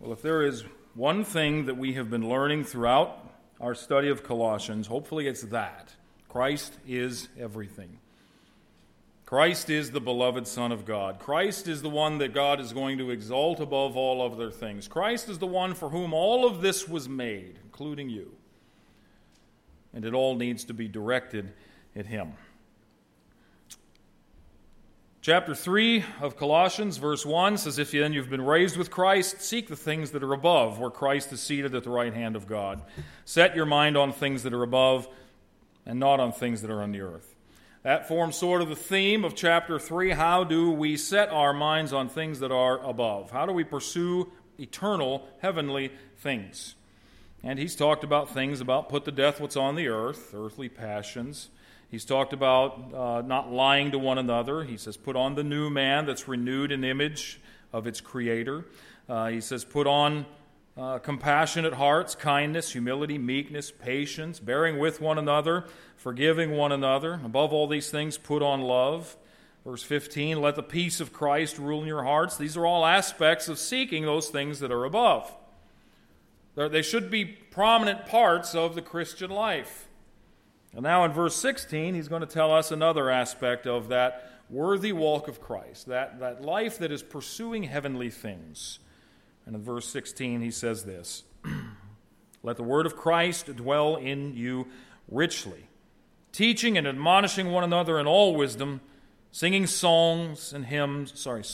Well, if there is one thing that we have been learning throughout our study of Colossians, hopefully it's that. Christ is everything. Christ is the beloved Son of God. Christ is the one that God is going to exalt above all other things. Christ is the one for whom all of this was made, including you. And it all needs to be directed at Him. Chapter 3 of Colossians, verse 1 says, "If then you've been raised with Christ, seek the things that are above, where Christ is seated at the right hand of God. Set your mind on things that are above, and not on things that are on the earth." That forms sort of the theme of chapter 3. How do we set our minds on things that are above? How do we pursue eternal, heavenly things? And he's talked about things about put to death what's on the earth, earthly passions. He's talked about not lying to one another. He says, put on the new man that's renewed in image of its creator. He says, put on compassionate hearts, kindness, humility, meekness, patience, bearing with one another, forgiving one another. Above all these things, put on love. Verse 15, let the peace of Christ rule in your hearts. These are all aspects of seeking those things that are above. They should be prominent parts of the Christian life. And now in verse 16, he's going to tell us another aspect of that worthy walk of Christ, that life that is pursuing heavenly things. And in verse 16, he says this, let the word of Christ dwell in you richly, teaching and admonishing one another in all wisdom, singing psalms and hymns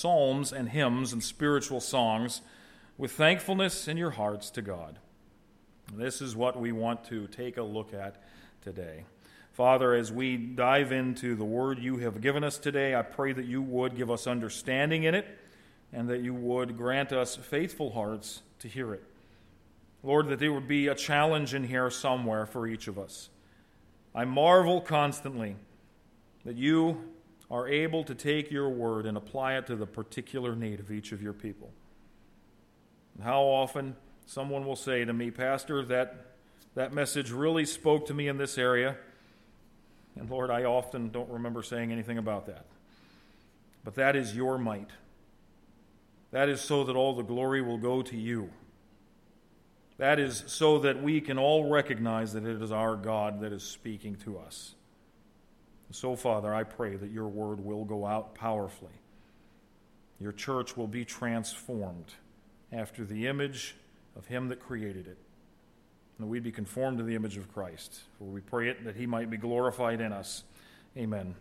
and spiritual songs with thankfulness in your hearts to God. This is what we want to take a look at today. Father, as we dive into the word you have given us today, I pray that you would give us understanding in it and that you would grant us faithful hearts to hear it. Lord, that there would be a challenge in here somewhere for each of us. I marvel constantly that you are able to take your word and apply it to the particular need of each of your people. And how often someone will say to me, Pastor, that message really spoke to me in this area. And Lord, I often don't remember saying anything about that. But that is your might. That is so that all the glory will go to you. That is so that we can all recognize that it is our God that is speaking to us. So, Father, I pray that your word will go out powerfully. Your church will be transformed after the image of him that created it. And we'd be conformed to the image of Christ. For we pray it that he might be glorified in us. Amen.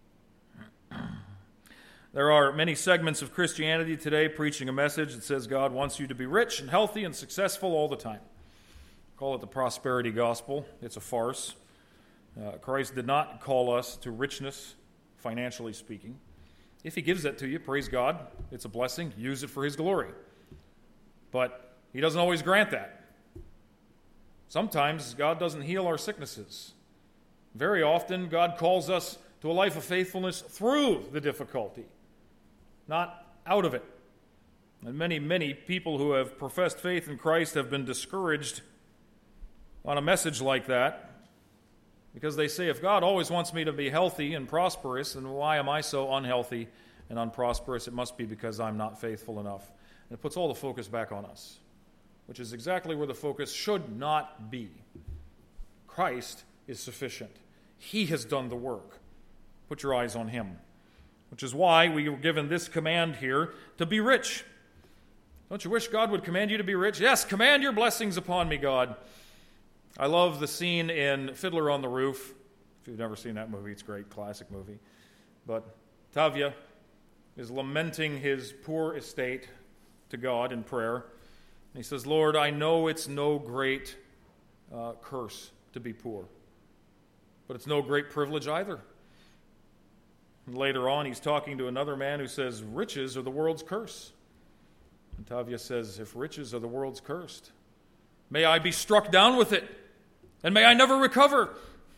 There are many segments of Christianity today preaching a message that says God wants you to be rich and healthy and successful all the time. Call it the prosperity gospel. It's a farce. Christ did not call us to richness, financially speaking. If he gives that to you, praise God. It's a blessing. Use it for his glory. But he doesn't always grant that. Sometimes God doesn't heal our sicknesses. Very often, God calls us to a life of faithfulness through the difficulty, not out of it. And many, many people who have professed faith in Christ have been discouraged on a message like that because they say, if God always wants me to be healthy and prosperous, then why am I so unhealthy and unprosperous? It must be because I'm not faithful enough. And it puts all the focus back on us, which is exactly where the focus should not be. Christ is sufficient. He has done the work. Put your eyes on him, which is why we were given this command here to be rich. Don't you wish God would command you to be rich? Yes, command your blessings upon me, God. I love the scene in Fiddler on the Roof. If you've never seen that movie, it's a great classic movie. But Tavia is lamenting his poor estate to God in prayer. He says, Lord, I know it's no great curse to be poor, but it's no great privilege either. And later on, he's talking to another man who says, riches are the world's curse. And Tavia says, if riches are the world's cursed, may I be struck down with it, and may I never recover.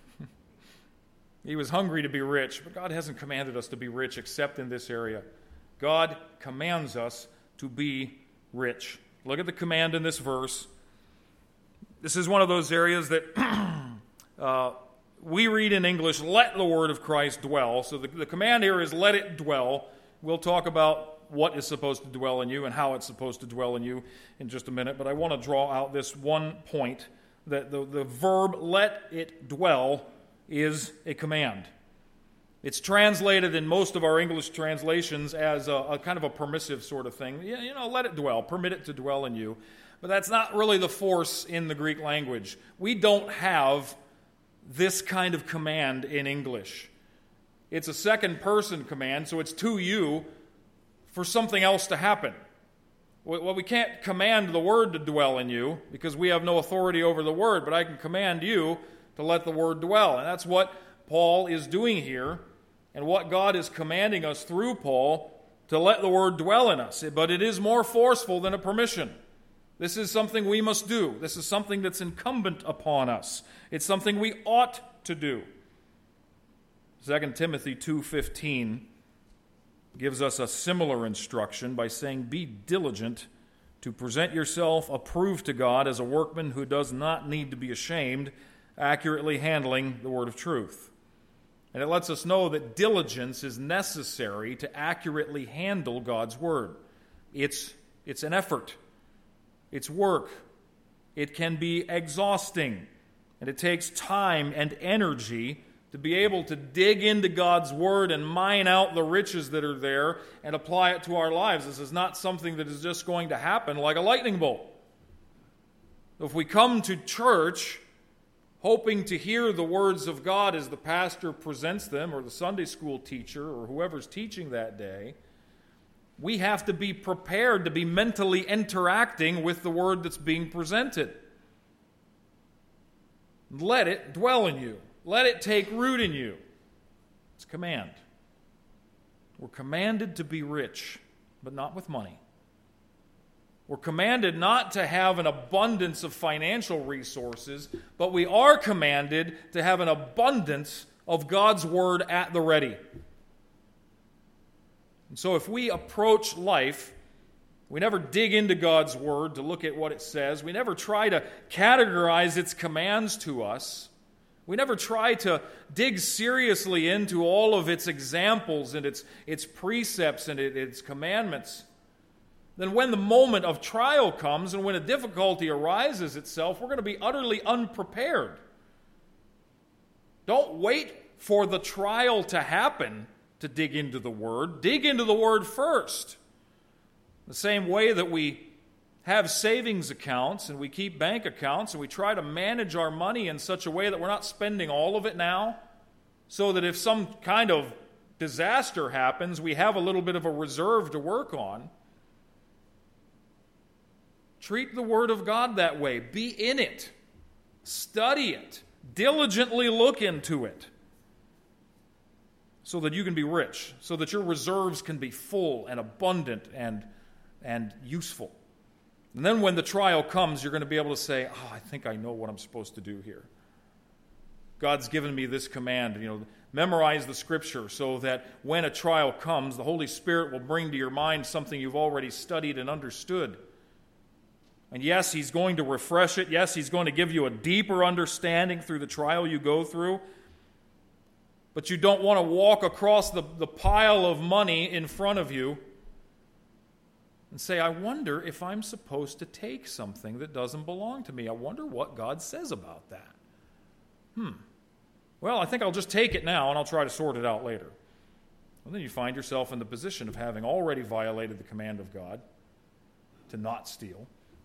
He was hungry to be rich, but God hasn't commanded us to be rich except in this area. God commands us to be rich. Look at the command in this verse. This is one of those areas that we read in English, let the word of Christ dwell. So the command here is let it dwell. We'll talk about what is supposed to dwell in you and how it's supposed to dwell in you in just a minute, but I want to draw out this one point, that the verb let it dwell is a command. It's translated in most of our English translations as a kind of a permissive sort of thing. Let it dwell, permit it to dwell in you. But that's not really the force in the Greek language. We don't have this kind of command in English. It's a second person command, so it's to you for something else to happen. Well, we can't command the word to dwell in you because we have no authority over the word, but I can command you to let the word dwell. And that's what Paul is doing here, and what God is commanding us through Paul, to let the word dwell in us. But it is more forceful than a permission. This is something we must do. This is something that's incumbent upon us. It's something we ought to do. 2 Timothy 2:15 gives us a similar instruction by saying, "Be diligent to present yourself approved to God as a workman who does not need to be ashamed, accurately handling the word of truth." And it lets us know that diligence is necessary to accurately handle God's word. It's an effort. It's work. It can be exhausting. And it takes time and energy to be able to dig into God's word and mine out the riches that are there and apply it to our lives. This is not something that is just going to happen like a lightning bolt. If we come to church hoping to hear the words of God as the pastor presents them, or the Sunday school teacher, or whoever's teaching that day, we have to be prepared to be mentally interacting with the word that's being presented. Let it dwell in you. Let it take root in you. It's a command. We're commanded to be rich, but not with money. We're commanded not to have an abundance of financial resources, but we are commanded to have an abundance of God's word at the ready. And so if we approach life, we never dig into God's word to look at what it says. We never try to categorize its commands to us. We never try to dig seriously into all of its examples and its precepts and its commandments. Then when the moment of trial comes and when a difficulty arises itself, we're going to be utterly unprepared. Don't wait for the trial to happen to dig into the Word. Dig into the Word first. The same way that we have savings accounts and we keep bank accounts and we try to manage our money in such a way that we're not spending all of it now, so that if some kind of disaster happens, we have a little bit of a reserve to work on. Treat the Word of God that way. Be in it. Study it. Diligently look into it so that you can be rich, so that your reserves can be full and abundant and useful. And then when the trial comes, you're going to be able to say, I think I know what I'm supposed to do here. God's given me this command, memorize the Scripture so that when a trial comes, the Holy Spirit will bring to your mind something you've already studied and understood. And yes, He's going to refresh it. Yes, He's going to give you a deeper understanding through the trial you go through. But you don't want to walk across the pile of money in front of you and say, I wonder if I'm supposed to take something that doesn't belong to me. I wonder what God says about that. Well, I think I'll just take it now and I'll try to sort it out later. Well, then you find yourself in the position of having already violated the command of God to not steal.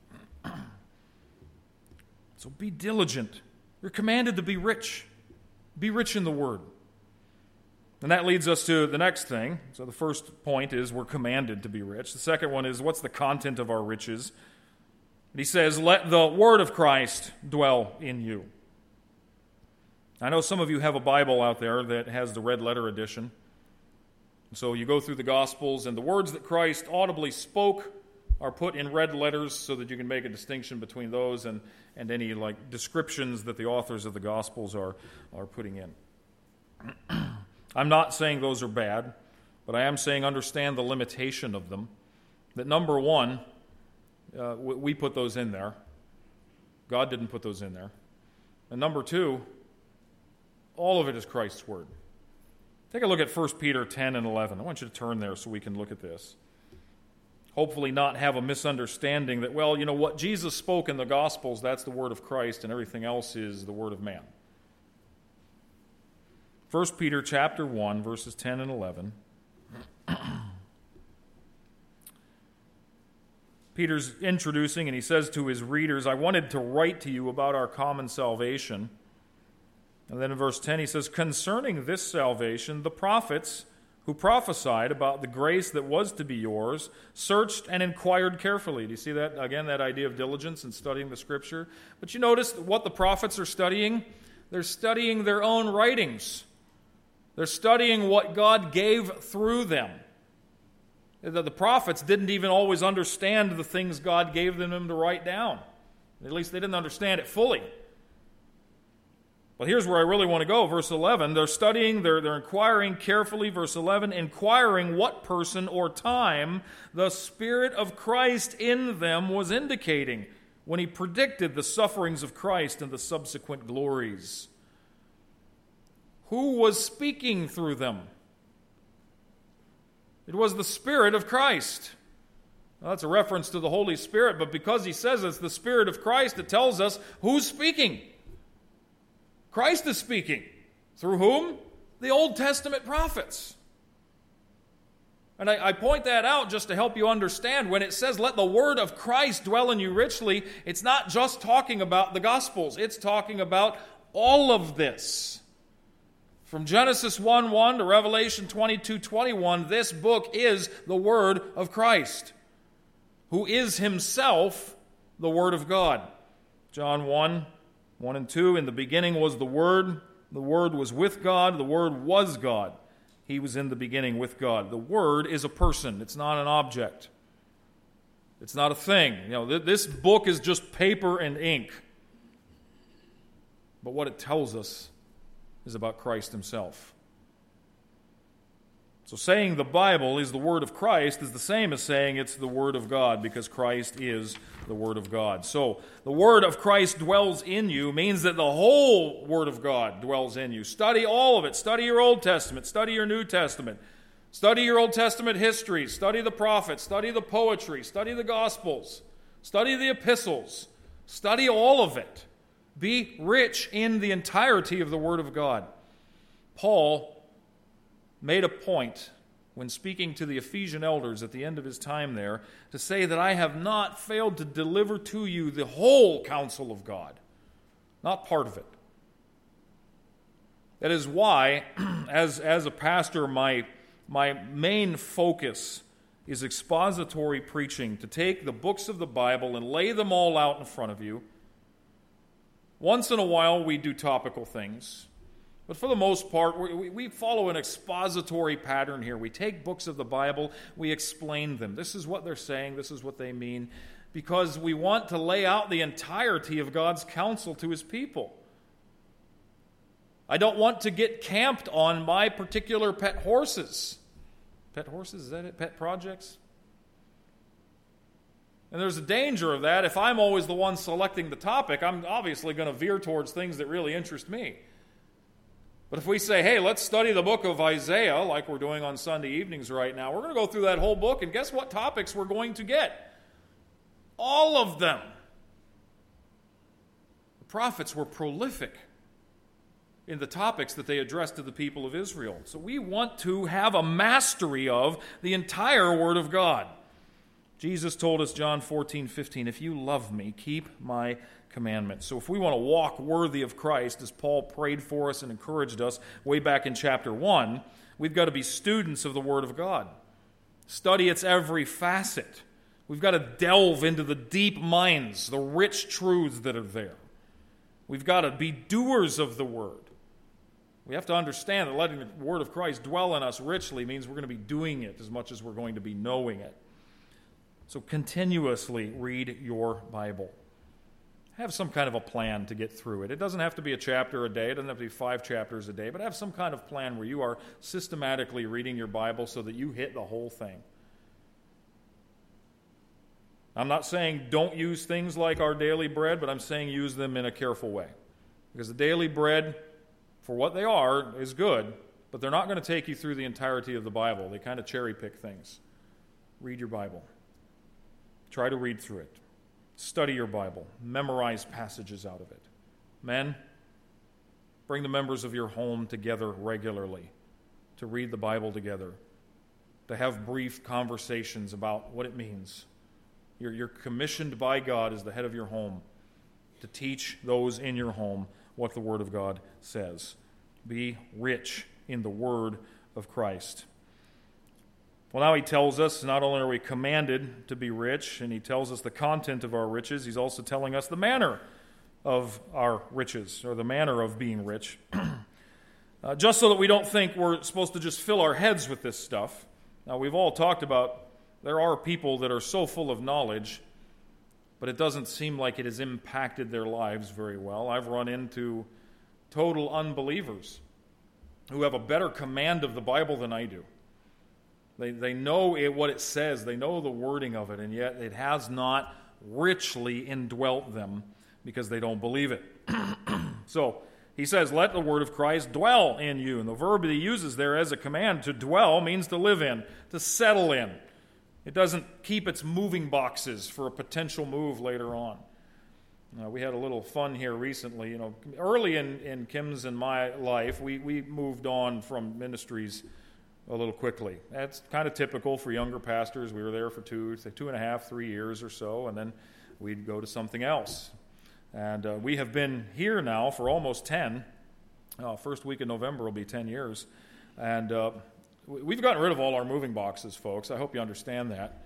So be diligent. You're commanded to be rich. Be rich in the Word. And that leads us to the next thing. So the first point is we're commanded to be rich. The second one is what's the content of our riches? And he says, let the Word of Christ dwell in you. I know some of you have a Bible out there that has the red letter edition. So you go through the Gospels, and the words that Christ audibly spoke are put in red letters so that you can make a distinction between those and any descriptions that the authors of the Gospels are putting in. I'm not saying those are bad, but I am saying understand the limitation of them. That number one, we put those in there. God didn't put those in there. And number two, all of it is Christ's Word. Take a look at 1 Peter 10 and 11. I want you to turn there so we can look at this. hopefully not have a misunderstanding that, well, you know, what Jesus spoke in the Gospels, that's the word of Christ, and everything else is the word of man. 1 Peter chapter 1, verses 10 and 11. Peter's introducing, and he says to his readers, I wanted to write to you about our common salvation. And then in verse 10 he says, concerning this salvation, the prophets who prophesied about the grace that was to be yours searched and inquired carefully. Do you see that? Again, that idea of diligence in studying the Scripture. But you notice what the prophets are studying? They're studying their own writings. They're studying what God gave through them. The prophets didn't even always understand the things God gave them to write down. At least they didn't understand it fully. But here's where I really want to go. Verse 11, they're studying, they're inquiring carefully. Verse 11, inquiring what person or time the Spirit of Christ in them was indicating when he predicted the sufferings of Christ and the subsequent glories. Who was speaking through them? It was the Spirit of Christ. Well, that's a reference to the Holy Spirit, but because he says it's the Spirit of Christ, it tells us who's speaking. Christ is speaking. Through whom? The Old Testament prophets. And I point that out just to help you understand. When it says, let the word of Christ dwell in you richly, it's not just talking about the Gospels. It's talking about all of this. From Genesis 1:1 to Revelation 22:21, this book is the Word of Christ, who is himself the Word of God. John 1:1 and 2, in the beginning was the Word was with God, the Word was God. He was in the beginning with God. The Word is a person, it's not an object. It's not a thing. You know, this book is just paper and ink. But what it tells us is about Christ himself. So saying the Bible is the Word of Christ is the same as saying it's the Word of God, because Christ is the Word of God. So the Word of Christ dwells in you means that the whole Word of God dwells in you. Study all of it. Study your Old Testament. Study your New Testament. Study your Old Testament history. Study the prophets. Study the poetry. Study the Gospels. Study the epistles. Study all of it. Be rich in the entirety of the Word of God. Paul made a point when speaking to the Ephesian elders at the end of his time there to say that I have not failed to deliver to you the whole counsel of God, not part of it. That is why, as a pastor, my main focus is expository preaching, to take the books of the Bible and lay them all out in front of you. Once in a while, we do topical things. But for the most part, we follow an expository pattern here. We take books of the Bible, we explain them. This is what they're saying, this is what they mean, because we want to lay out the entirety of God's counsel to his people. I don't want to get camped on my particular pet horses. Pet horses, is that it? Pet projects? And there's a danger of that. If I'm always the one selecting the topic, I'm obviously going to veer towards things that really interest me. But if we say, hey, let's study the book of Isaiah, like we're doing on Sunday evenings right now, we're going to go through that whole book, and guess what topics we're going to get? All of them. The prophets were prolific in the topics that they addressed to the people of Israel. So we want to have a mastery of the entire Word of God. Jesus told us, John 14:15, if you love me, keep my commandments. So if we want to walk worthy of Christ, as Paul prayed for us and encouraged us way back in chapter 1, we've got to be students of the Word of God. Study its every facet. We've got to delve into the deep minds, the rich truths that are there. We've got to be doers of the Word. We have to understand that letting the Word of Christ dwell in us richly means we're going to be doing it as much as we're going to be knowing it. So continuously read your Bible. Have some kind of a plan to get through it. It doesn't have to be a chapter a day. It doesn't have to be 5 chapters a day. But have some kind of plan where you are systematically reading your Bible so that you hit the whole thing. I'm not saying don't use things like our daily bread, but I'm saying use them in a careful way. Because the daily bread, for what they are, is good, but they're not going to take you through the entirety of the Bible. They kind of cherry pick things. Read your Bible. Try to read through it. Study your Bible. Memorize passages out of it. Men, bring the members of your home together regularly to read the Bible together, to have brief conversations about what it means. You're commissioned by God as the head of your home to teach those in your home what the Word of God says. Be rich in the Word of Christ. Well, now he tells us not only are we commanded to be rich, and he tells us the content of our riches, he's also telling us the manner of our riches, or the manner of being rich. Just so that we don't think we're supposed to just fill our heads with this stuff. Now, we've all talked about there are people that are so full of knowledge, but it doesn't seem like it has impacted their lives very well. I've run into total unbelievers who have a better command of the Bible than I do. They know what it says. They know the wording of it, and yet it has not richly indwelt them because they don't believe it. So, he says, let the word of Christ dwell in you. And the verb that he uses there as a command, to dwell, means to live in, to settle in. It doesn't keep its moving boxes for a potential move later on. We had a little fun here recently. Early in Kim's and my life, we moved on from ministries a little quickly. That's kind of typical for younger pastors. We were there for 2.5, 3 years or so, and then we'd go to something else. And we have been here now for almost 10. First week in November will be 10 years. And we've gotten rid of all our moving boxes, folks. I hope you understand that.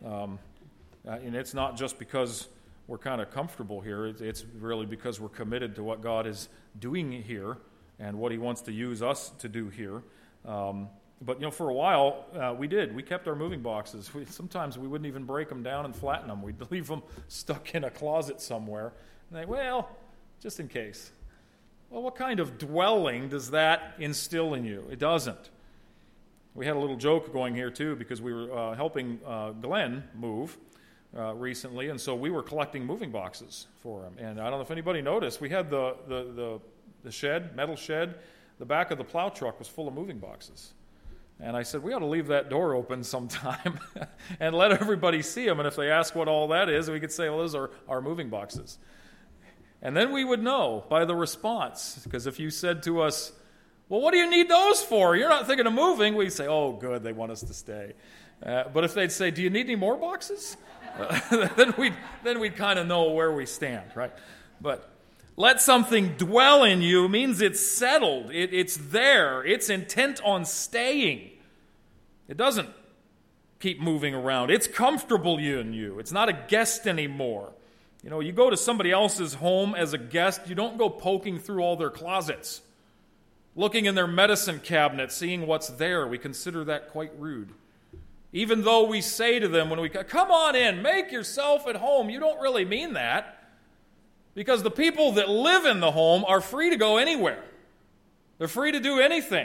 And it's not just because we're kind of comfortable here. It's really because we're committed to what God is doing here and what he wants to use us to do here. But, for a while, we did. We kept our moving boxes. Sometimes we wouldn't even break them down and flatten them. We'd leave them stuck in a closet somewhere. And just in case. Well, what kind of dwelling does that instill in you? It doesn't. We had a little joke going here, too, because we were helping Glenn move recently, and so we were collecting moving boxes for him. And I don't know if anybody noticed, we had the shed, metal shed. The back of the plow truck was full of moving boxes. And I said, we ought to leave that door open sometime and let everybody see them. And if they ask what all that is, we could say, well, those are our moving boxes. And then we would know by the response. Because if you said to us, well, what do you need those for? You're not thinking of moving. We'd say, oh, good, they want us to stay. But if they'd say, do you need any more boxes? then we'd kind of know where we stand, right? But let something dwell in you means it's settled. It's there. It's intent on staying. It doesn't keep moving around. It's comfortable in you. It's not a guest anymore. You go to somebody else's home as a guest, you don't go poking through all their closets, looking in their medicine cabinet, seeing what's there. We consider that quite rude. Even though we say to them when we come on in, make yourself at home, you don't really mean that. Because the people that live in the home are free to go anywhere. They're free to do anything.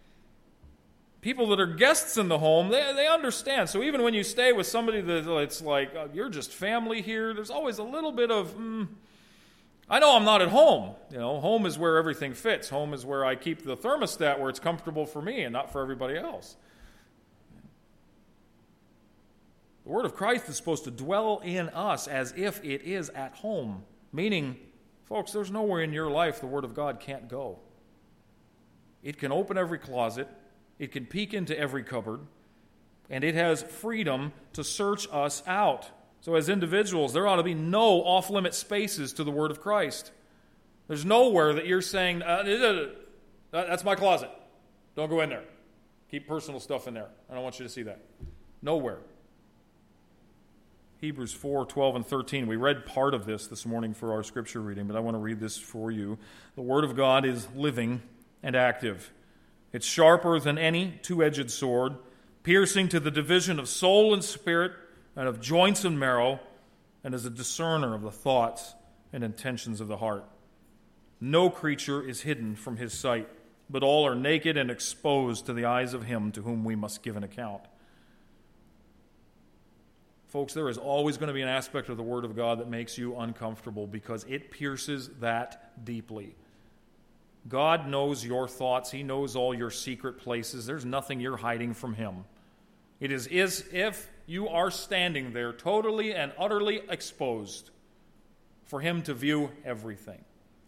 People that are guests in the home, they understand. So even when you stay with somebody that it's like, you're just family here, there's always a little bit of, I know I'm not at home. Home is where everything fits. Home is where I keep the thermostat where it's comfortable for me and not for everybody else. The word of Christ is supposed to dwell in us as if it is at home. Meaning, folks, there's nowhere in your life the Word of God can't go. It can open every closet. It can peek into every cupboard. And it has freedom to search us out. So as individuals, there ought to be no off-limit spaces to the Word of Christ. There's nowhere that you're saying, that's my closet. Don't go in there. Keep personal stuff in there. I don't want you to see that. Nowhere. Hebrews 4, 12, and 13. We read part of this morning for our scripture reading, but I want to read this for you. The Word of God is living and active. It's sharper than any two-edged sword, piercing to the division of soul and spirit and of joints and marrow, and is a discerner of the thoughts and intentions of the heart. No creature is hidden from his sight, but all are naked and exposed to the eyes of him to whom we must give an account. Folks, there is always going to be an aspect of the Word of God that makes you uncomfortable because it pierces that deeply. God knows your thoughts. He knows all your secret places. There's nothing you're hiding from Him. It is as if you are standing there totally and utterly exposed for him to view everything.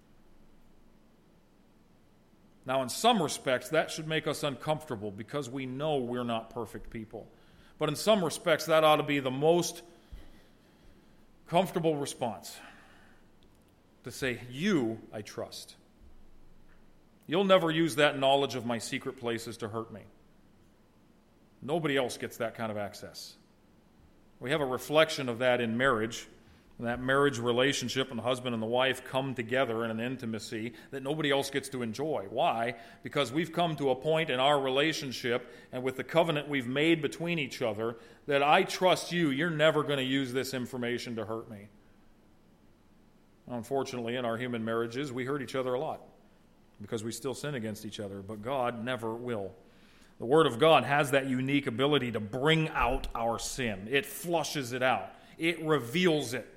Now, in some respects, that should make us uncomfortable because we know we're not perfect people. But in some respects, that ought to be the most comfortable response. To say, you I trust. You'll never use that knowledge of my secret places to hurt me. Nobody else gets that kind of access. We have a reflection of that in marriage. That marriage relationship and the husband and the wife come together in an intimacy that nobody else gets to enjoy. Why? Because we've come to a point in our relationship and with the covenant we've made between each other that I trust you, you're never going to use this information to hurt me. Unfortunately, in our human marriages, we hurt each other a lot because we still sin against each other, but God never will. The Word of God has that unique ability to bring out our sin. It flushes it out. It reveals it.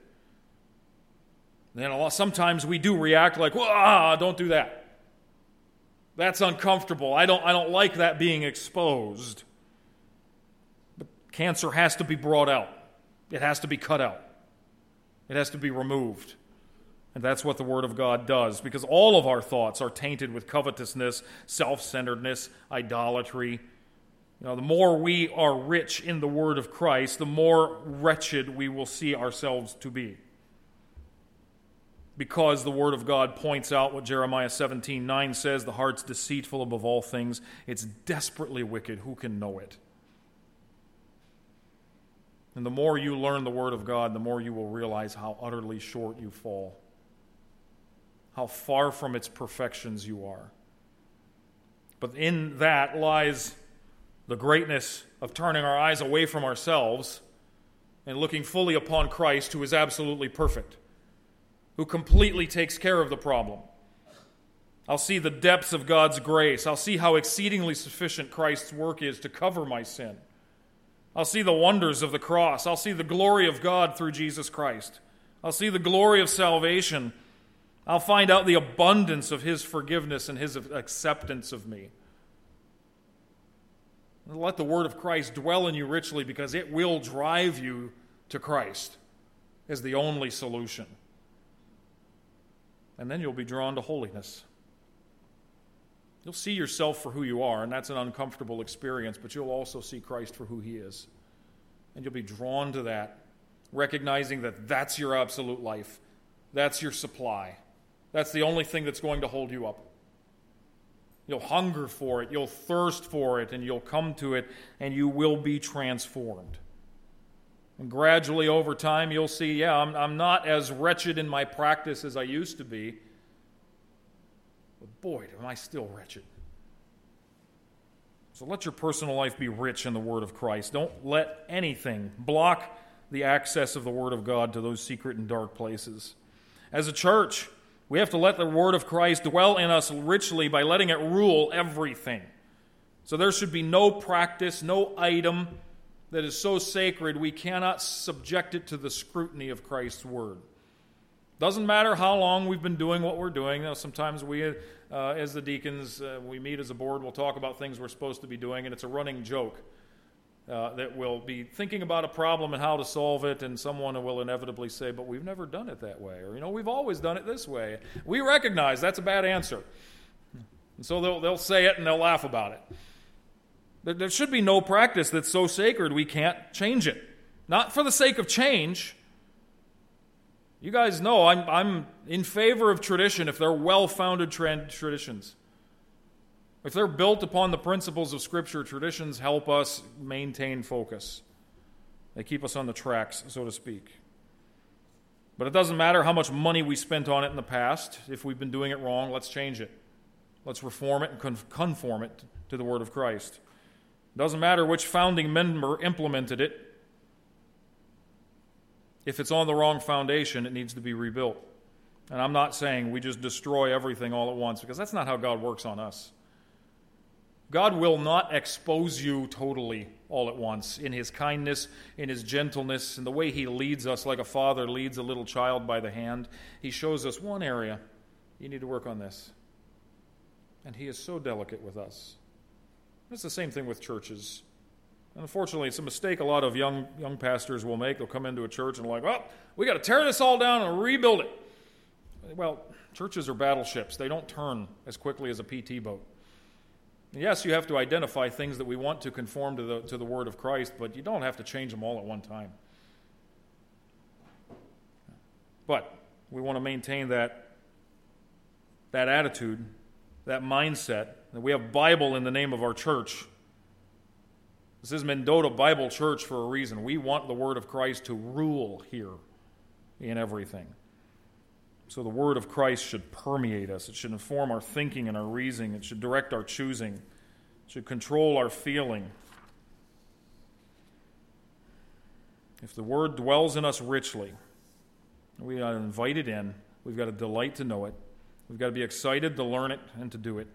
Then sometimes we do react like, don't do that. That's uncomfortable. I don't like that being exposed. But cancer has to be brought out. It has to be cut out. It has to be removed. And that's what the Word of God does, because all of our thoughts are tainted with covetousness, self-centeredness, idolatry. The more we are rich in the Word of Christ, the more wretched we will see ourselves to be. Because the Word of God points out what Jeremiah 17:9 says, the heart's deceitful above all things. It's desperately wicked. Who can know it? And the more you learn the Word of God, the more you will realize how utterly short you fall. How far from its perfections you are. But in that lies the greatness of turning our eyes away from ourselves and looking fully upon Christ, who is absolutely perfect, who completely takes care of the problem. I'll see the depths of God's grace. I'll see how exceedingly sufficient Christ's work is to cover my sin. I'll see the wonders of the cross. I'll see the glory of God through Jesus Christ. I'll see the glory of salvation. I'll find out the abundance of His forgiveness and His acceptance of me. Let the Word of Christ dwell in you richly, because it will drive you to Christ as the only solution. And then you'll be drawn to holiness. You'll see yourself for who you are, and that's an uncomfortable experience, but you'll also see Christ for who He is. And you'll be drawn to that, recognizing that that's your absolute life. That's your supply. That's the only thing that's going to hold you up. You'll hunger for it, you'll thirst for it, and you'll come to it, and you will be transformed. And gradually over time, you'll see, I'm not as wretched in my practice as I used to be, but boy, am I still wretched. So let your personal life be rich in the Word of Christ. Don't let anything block the access of the Word of God to those secret and dark places. As a church, we have to let the Word of Christ dwell in us richly by letting it rule everything. So there should be no practice, no item that is so sacred we cannot subject it to the scrutiny of Christ's Word. Doesn't matter how long we've been doing what we're doing. Sometimes we, as the deacons, we meet as a board, we'll talk about things we're supposed to be doing, and it's a running joke that we'll be thinking about a problem and how to solve it, and someone will inevitably say, but we've never done it that way, or, we've always done it this way. We recognize that's a bad answer. And so they'll say it and they'll laugh about it. There should be no practice that's so sacred we can't change it. Not for the sake of change. You guys know I'm in favor of tradition if they're well-founded traditions. If they're built upon the principles of Scripture, traditions help us maintain focus. They keep us on the tracks, so to speak. But it doesn't matter how much money we spent on it in the past. If we've been doing it wrong, let's change it. Let's reform it and conform it to the Word of Christ. It doesn't matter which founding member implemented it. If it's on the wrong foundation, it needs to be rebuilt. And I'm not saying we just destroy everything all at once, because that's not how God works on us. God will not expose you totally all at once in His kindness, in His gentleness, in the way He leads us like a father leads a little child by the hand. He shows us one area. You need to work on this. And He is so delicate with us. It's the same thing with churches. Unfortunately, it's a mistake a lot of young pastors will make. They'll come into a church and like, oh, we got to tear this all down and rebuild it. Well, churches are battleships. They don't turn as quickly as a PT boat. Yes, you have to identify things that we want to conform to the Word of Christ, but you don't have to change them all at one time. But we want to maintain that attitude, that mindset, that we have Bible in the name of our church. This is Mendota Bible Church for a reason. We want the Word of Christ to rule here in everything. So the Word of Christ should permeate us. It should inform our thinking and our reasoning. It should direct our choosing. It should control our feeling. If the Word dwells in us richly, we are invited in. We've got a delight to know it. We've got to be excited to learn it and to do it.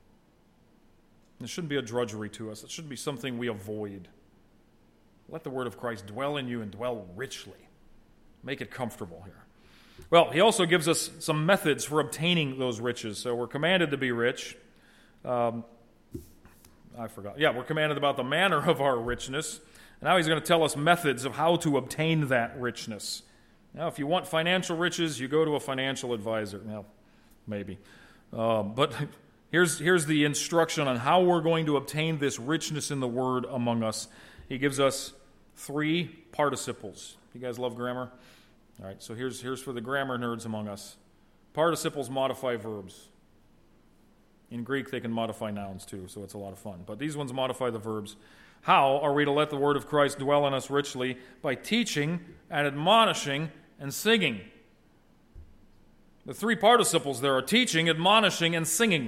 It shouldn't be a drudgery to us. It shouldn't be something we avoid. Let the Word of Christ dwell in you and dwell richly. Make it comfortable here. Well, he also gives us some methods for obtaining those riches. So we're commanded to be rich. I forgot. Yeah, we're commanded about the manner of our richness. And now he's going to tell us methods of how to obtain that richness. Now, if you want financial riches, you go to a financial advisor. Well, maybe. But here's the instruction on how we're going to obtain this richness in the Word among us. He gives us 3 participles. You guys love grammar? All right, so here's for the grammar nerds among us. Participles modify verbs. In Greek, they can modify nouns too, so it's a lot of fun. But these ones modify the verbs. How are we to let the Word of Christ dwell in us richly? By teaching and admonishing and singing. The 3 participles there are teaching, admonishing, and singing.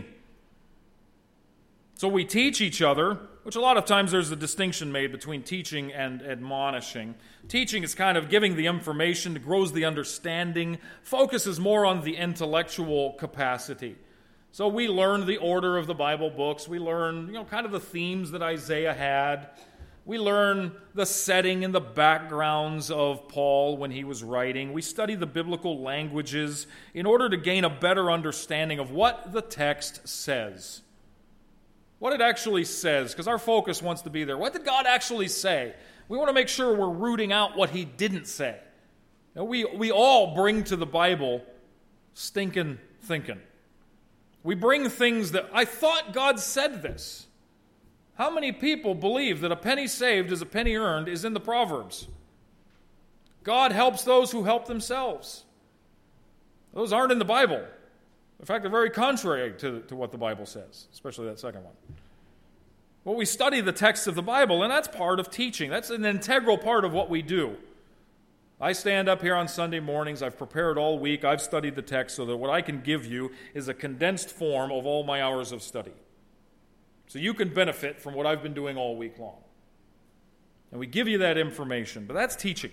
So we teach each other, which a lot of times there's a distinction made between teaching and admonishing. Teaching is kind of giving the information, it grows the understanding, focuses more on the intellectual capacity. So we learn the order of the Bible books. We learn, kind of the themes that Isaiah had. We learn the setting and the backgrounds of Paul when he was writing. We study the biblical languages in order to gain a better understanding of what the text says. What it actually says, because our focus wants to be there. What did God actually say? We want to make sure we're rooting out what He didn't say. Now, we all bring to the Bible stinking thinking. We bring things that, I thought God said this. How many people believe that a penny saved is a penny earned is in the Proverbs? God helps those who help themselves. Those aren't in the Bible. In fact, they're very contrary to what the Bible says, especially that second one. Well, we study the text of the Bible, and that's part of teaching. That's an integral part of what we do. I stand up here on Sunday mornings. I've prepared all week. I've studied the text so that what I can give you is a condensed form of all my hours of study. So you can benefit from what I've been doing all week long. And we give you that information, but that's teaching.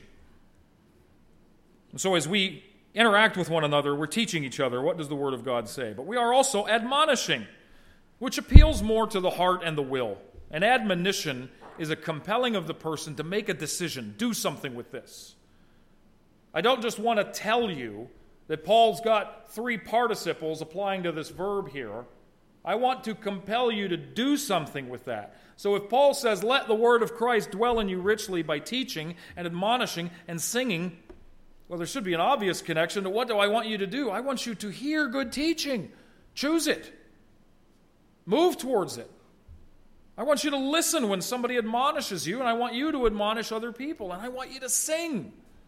And so as we interact with one another, we're teaching each other what does the Word of God say. But we are also admonishing, which appeals more to the heart and the will. An admonition is a compelling of the person to make a decision, do something with this. I don't just want to tell you that Paul's got 3 participles applying to this verb here. I want to compel you to do something with that. So if Paul says, let the Word of Christ dwell in you richly by teaching and admonishing and singing, well, there should be an obvious connection to what do I want you to do? I want you to hear good teaching. Choose it. Move towards it. I want you to listen when somebody admonishes you, and I want you to admonish other people, and I want you to sing.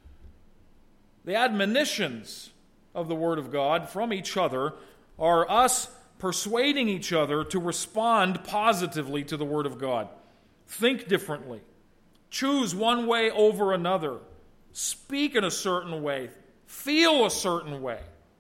The admonitions of the Word of God from each other are us persuading each other to respond positively to the Word of God. Think differently. Choose one way over another. Speak in a certain way. Feel a certain way.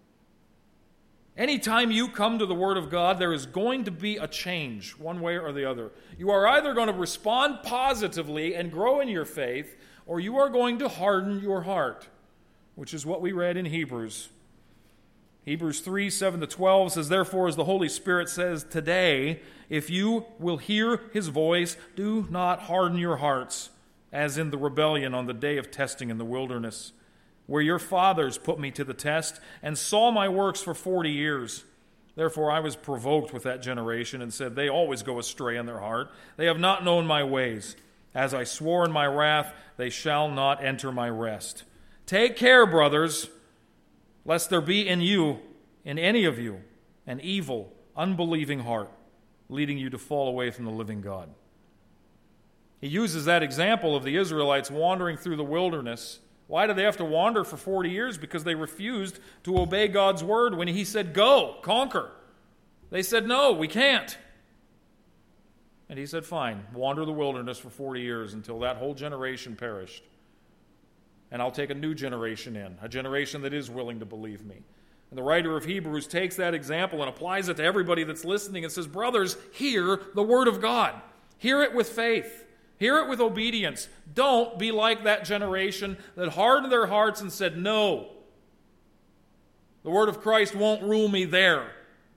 Anytime you come to the Word of God, there is going to be a change, one way or the other. You are either going to respond positively and grow in your faith, or you are going to harden your heart, which is what we read in Hebrews. Hebrews 3, 7-12 says, therefore, as the Holy Spirit says today, if you will hear His voice, do not harden your hearts, as in the rebellion on the day of testing in the wilderness, where your fathers put me to the test and saw my works for 40 years. Therefore I was provoked with that generation and said, they always go astray in their heart. They have not known my ways. As I swore in my wrath, they shall not enter my rest. Take care, brothers, lest there be in you, in any of you, an evil, unbelieving heart, leading you to fall away from the living God. He uses that example of the Israelites wandering through the wilderness. Why did they have to wander for 40 years? Because they refused to obey God's word when he said, go, conquer. They said, no, we can't. And he said, fine, wander the wilderness for 40 years until that whole generation perished. And I'll take a new generation in, a generation that is willing to believe me. And the writer of Hebrews takes that example and applies it to everybody that's listening and says, brothers, hear the word of God. Hear it with faith. Hear it with obedience. Don't be like that generation that hardened their hearts and said, no, the word of Christ won't rule me there.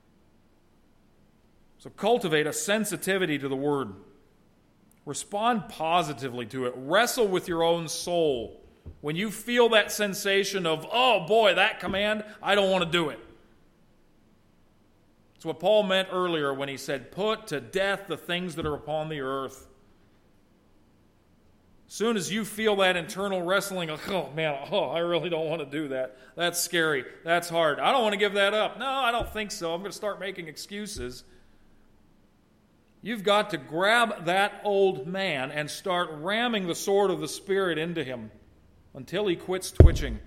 So cultivate a sensitivity to the word. Respond positively to it. Wrestle with your own soul. When you feel that sensation of, oh boy, that command, I don't want to do it. It's what Paul meant earlier when he said, put to death the things that are upon the earth. As soon as you feel that internal wrestling of, oh man, I really don't want to do that. That's scary. That's hard. I don't want to give that up. No, I don't think so. I'm going to start making excuses. You've got to grab that old man and start ramming the sword of the Spirit into him until he quits twitching,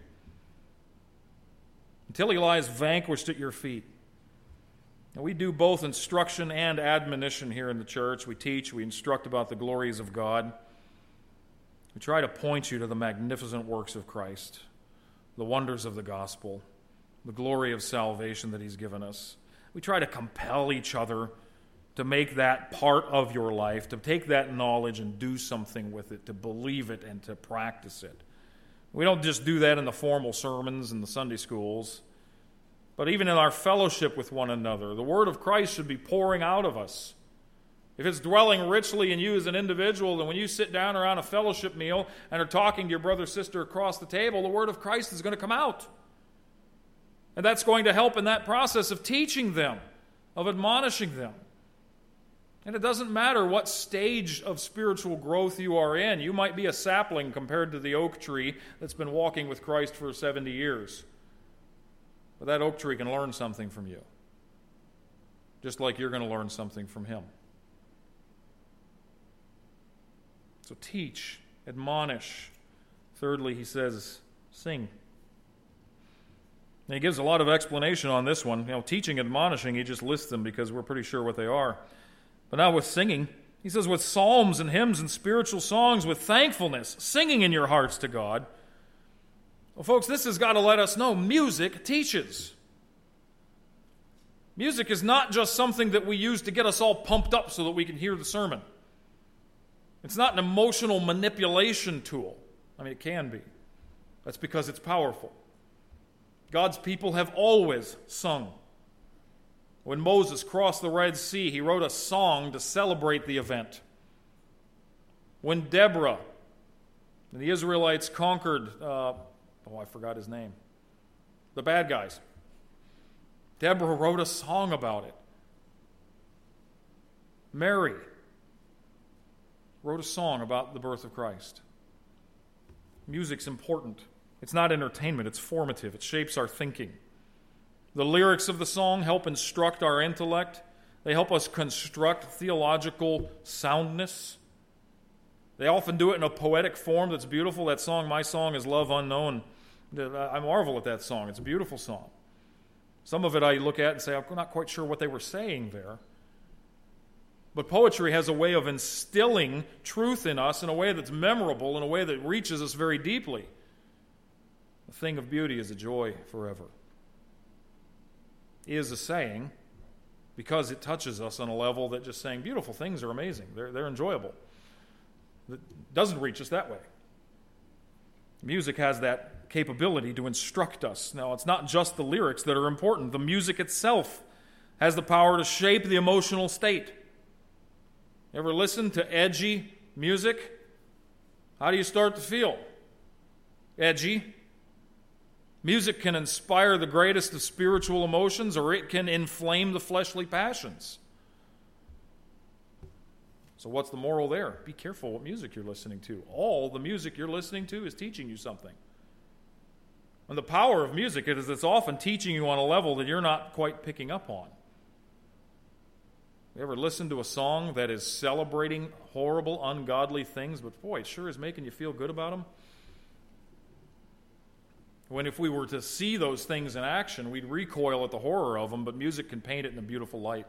until he lies vanquished at your feet. Now, we do both instruction and admonition here in the church. We teach, we instruct about the glories of God. We try to point you to the magnificent works of Christ, the wonders of the gospel, the glory of salvation that he's given us. We try to compel each other to make that part of your life, to take that knowledge and do something with it, to believe it and to practice it. We don't just do that in the formal sermons and the Sunday schools, but even in our fellowship with one another. The word of Christ should be pouring out of us. If it's dwelling richly in you as an individual, then when you sit down around a fellowship meal and are talking to your brother or sister across the table, the word of Christ is going to come out. And that's going to help in that process of teaching them, of admonishing them. And it doesn't matter what stage of spiritual growth you are in. You might be a sapling compared to the oak tree that's been walking with Christ for 70 years. But that oak tree can learn something from you, just like you're going to learn something from him. So teach, admonish. Thirdly, he says, sing. And he gives a lot of explanation on this one. Teaching, admonishing, he just lists them because we're pretty sure what they are. But now with singing, he says with psalms and hymns and spiritual songs, with thankfulness, singing in your hearts to God. Well, folks, this has got to let us know music teaches. Music is not just something that we use to get us all pumped up so that we can hear the sermon. It's not an emotional manipulation tool. I mean, it can be. That's because it's powerful. God's people have always sung. When Moses crossed the Red Sea, he wrote a song to celebrate the event. When Deborah and the Israelites conquered, I forgot his name, the bad guys, Deborah wrote a song about it. Mary wrote a song about the birth of Christ. Music's important. It's not entertainment, it's formative. It shapes our thinking. The lyrics of the song help instruct our intellect. They help us construct theological soundness. They often do it in a poetic form that's beautiful. That song, My Song is Love Unknown. I marvel at that song. It's a beautiful song. Some of it I look at and say, I'm not quite sure what they were saying there. But poetry has a way of instilling truth in us in a way that's memorable, in a way that reaches us very deeply. The thing of beauty is a joy forever. Is a saying because it touches us on a level that just saying beautiful things are amazing. They're enjoyable. It doesn't reach us that way. Music has that capability to instruct us. Now, it's not just the lyrics that are important. The music itself has the power to shape the emotional state. You ever listen to edgy music? How do you start to feel? Edgy. Music can inspire the greatest of spiritual emotions, or it can inflame the fleshly passions. So what's the moral there? Be careful what music you're listening to. All the music you're listening to is teaching you something. And the power of music is it's often teaching you on a level that you're not quite picking up on. You ever listen to a song that is celebrating horrible, ungodly things, but boy, it sure is making you feel good about them? When if we were to see those things in action, we'd recoil at the horror of them, but music can paint it in a beautiful light.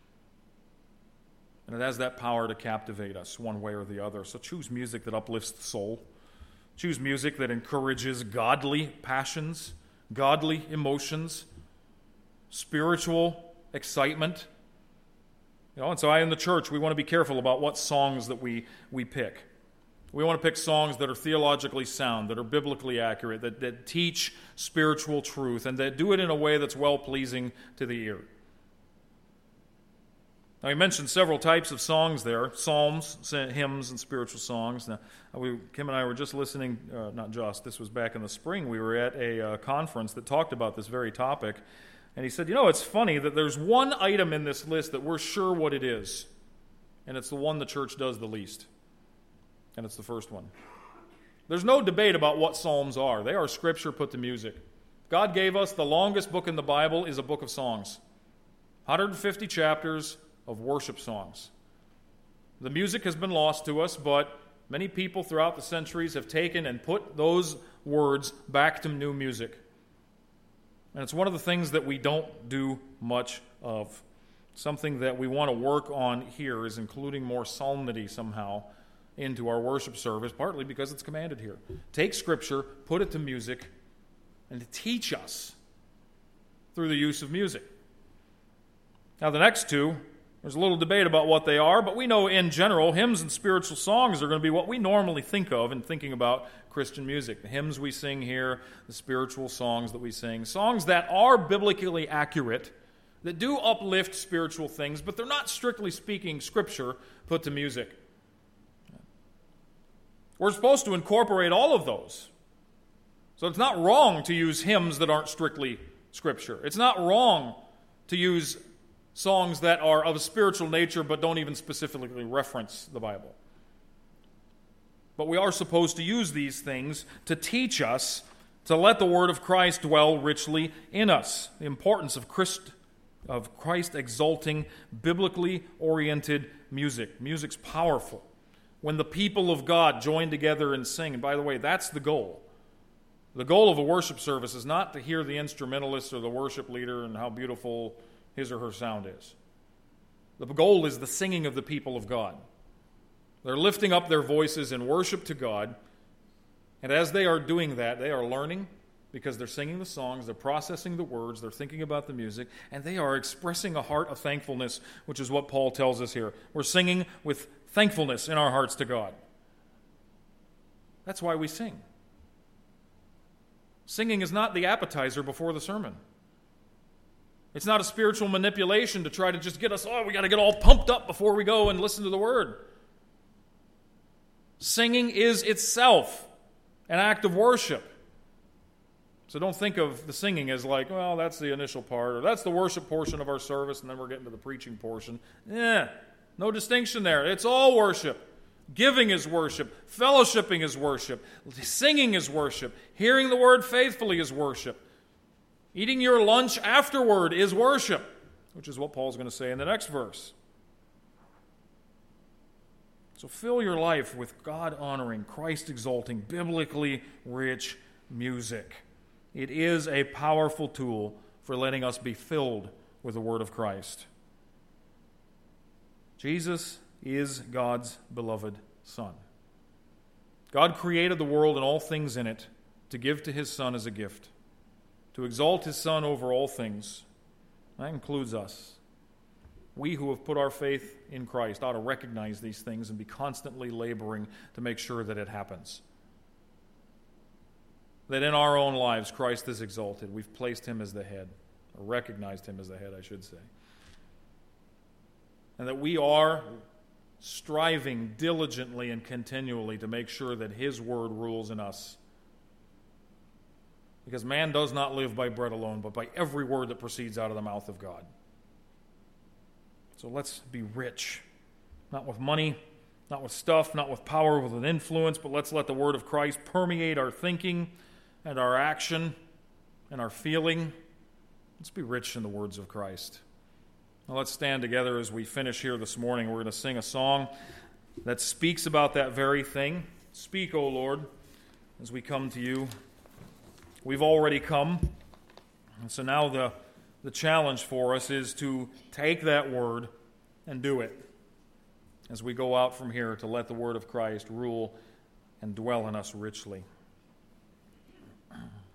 And it has that power to captivate us one way or the other. So choose music that uplifts the soul. Choose music that encourages godly passions, godly emotions, spiritual excitement. And so in the church, we want to be careful about what songs that we pick. We want to pick songs that are theologically sound, that are biblically accurate, that teach spiritual truth, and that do it in a way that's well-pleasing to the ear. Now, he mentioned several types of songs there, psalms, hymns, and spiritual songs. Now, Kim and I were just listening, this was back in the spring, we were at a conference that talked about this very topic, and he said, it's funny that there's one item in this list that we're sure what it is, and it's the one the church does the least, and it's the first one. There's no debate about what psalms are. They are scripture put to music. God gave us the longest book in the Bible is a book of songs, 150 chapters, of worship songs. The music has been lost to us, but many people throughout the centuries have taken and put those words back to new music. And it's one of the things that we don't do much of. Something that we want to work on here is including more psalmody somehow into our worship service, partly because it's commanded here. Take Scripture, put it to music, and teach us through the use of music. Now the next two, there's a little debate about what they are, but we know in general hymns and spiritual songs are going to be what we normally think of in thinking about Christian music. The hymns we sing here, the spiritual songs that we sing, songs that are biblically accurate, that do uplift spiritual things, but they're not strictly speaking scripture put to music. We're supposed to incorporate all of those. So it's not wrong to use hymns that aren't strictly scripture. It's not wrong to use songs that are of a spiritual nature but don't even specifically reference the Bible. But we are supposed to use these things to teach us, to let the word of Christ dwell richly in us. The importance of Christ exalting, biblically oriented music. Music's powerful. When the people of God join together and sing, and by the way, that's the goal. The goal of a worship service is not to hear the instrumentalist or the worship leader and how beautiful his or her sound is. The goal is the singing of the people of God. They're lifting up their voices in worship to God, and as they are doing that, they are learning because they're singing the songs, they're processing the words, they're thinking about the music, and they are expressing a heart of thankfulness, which is what Paul tells us here. We're singing with thankfulness in our hearts to God. That's why we sing. Singing is not the appetizer before the sermon. It's not a spiritual manipulation to try to just get us, we got to get all pumped up before we go and listen to the word. Singing is itself an act of worship. So don't think of the singing as like, that's the initial part, or that's the worship portion of our service, and then we're getting to the preaching portion. No distinction there. It's all worship. Giving is worship. Fellowshipping is worship. Singing is worship. Hearing the word faithfully is worship. Eating your lunch afterward is worship, which is what Paul's going to say in the next verse. So fill your life with God-honoring, Christ-exalting, biblically rich music. It is a powerful tool for letting us be filled with the Word of Christ. Jesus is God's beloved Son. God created the world and all things in it to give to His Son as a gift, to exalt His Son over all things. That includes us. We who have put our faith in Christ ought to recognize these things and be constantly laboring to make sure that it happens. That in our own lives, Christ is exalted. We've placed Him as the head, or recognized Him as the head, I should say. And that we are striving diligently and continually to make sure that His word rules in us. Because man does not live by bread alone, but by every word that proceeds out of the mouth of God. So let's be rich not with money, not with stuff, not with power, with an influence, but let's let the word of Christ permeate our thinking and our action and our feeling. Let's be rich in the words of Christ. Now let's stand together as we finish here this morning. We're going to sing a song that speaks about that very thing. Speak, O Lord, as we come to you. We've already come, and so now the challenge for us is to take that word and do it as we go out from here to let the word of Christ rule and dwell in us richly.